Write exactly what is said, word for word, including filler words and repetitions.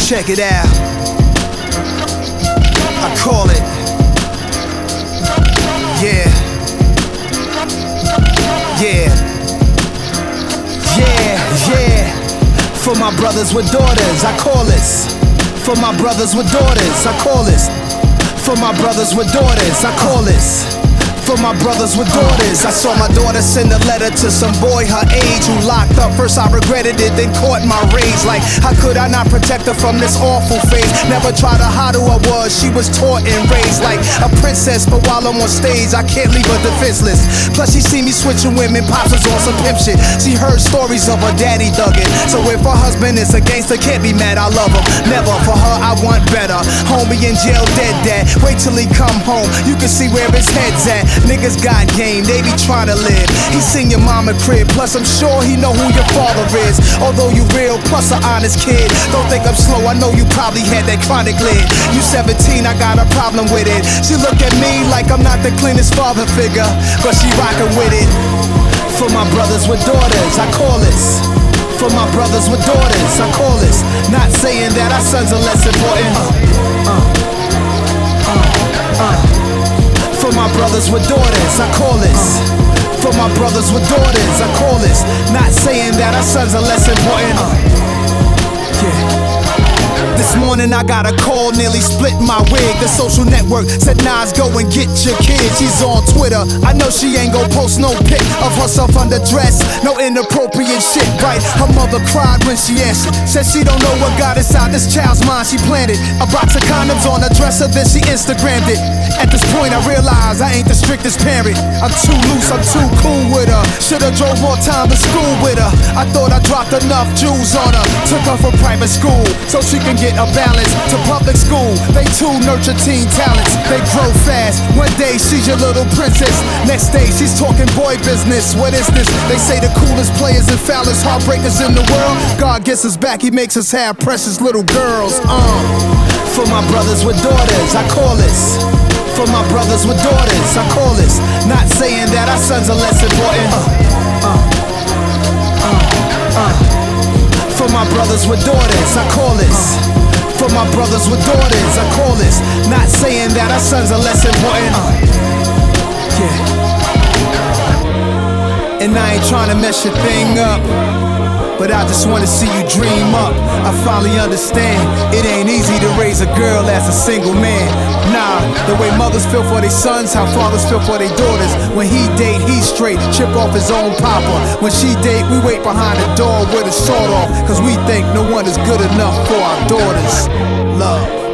Check it out. I call it. Yeah. Yeah. Yeah, yeah. For my brothers with daughters, I call this. For my brothers with daughters, I call this. For my brothers with daughters, I call this. For my brothers with daughters, I saw my daughter send a letter to some boy her age who locked up. First I regretted it, then caught my rage. Like, how could I not protect her from this awful phase? Never tried to hide who I was, she was taught and raised like a princess. But while I'm on stage, I can't leave her defenseless. Plus she see me switching women, pops was on some pimp shit. She heard stories of her daddy thugging. So if her husband is a gangster, can't be mad, I love him. Never, for her I want better. Homie in jail, dead dad. Wait till he come home, you can see where his head's at. Niggas got game, they be trying to live. He seen your mama crib, plus I'm sure he know who your father is. Although you real, plus an honest kid. Don't think I'm slow, I know you probably had that chronic lid. You seventeen, I got a problem with it. She look at me like I'm not the cleanest father figure, but she rockin' with it. For my brothers with daughters, I call this. For my brothers with daughters, I call this. Not saying that our sons are less important. uh, uh, uh, uh. For my brothers with daughters, I call this. For my brothers with daughters, I call this. Not saying that our sons are less important. Yeah. This morning I got a call, nearly split my wig. The social network said Nas, go and get your kid. She's on Twitter, I know she ain't gon' post no pic of herself underdressed. No inappropriate shit, right? Her mother cried when she answered. Said she don't know what got inside this child's mind. She planted a box of condoms on her dresser, then she Instagrammed it. At this point I realize I ain't the strictest parent. I'm too loose, I'm too cool with her. Should've drove more time to school with her. I thought I dropped enough jewels on her. Took her from private school so she can get a balance. To public school, they too nurture teen talents. They grow fast, one day she's your little princess. Next day she's talking boy business. What is this? They say the coolest players and foulest heartbreakers in the world. God gets us back, he makes us have precious little girls. uh. For my brothers with daughters, I call this. For my brothers with daughters, I call this. Not saying that our sons are less important. uh, uh, uh, uh. For my brothers with daughters, I call this. For my brothers with daughters, I call this. Not saying that our sons are less important. Yeah. And I ain't trying to mess your thing up, but I just wanna see you dream up. I finally understand, it ain't easy to raise a girl as a single man. Nah, the way mothers feel for their sons, how fathers feel for their daughters. When he date, he's straight, chip off his own papa. When she date, we wait behind the door with a sword off, cause we think no one is good enough for our daughters. Love.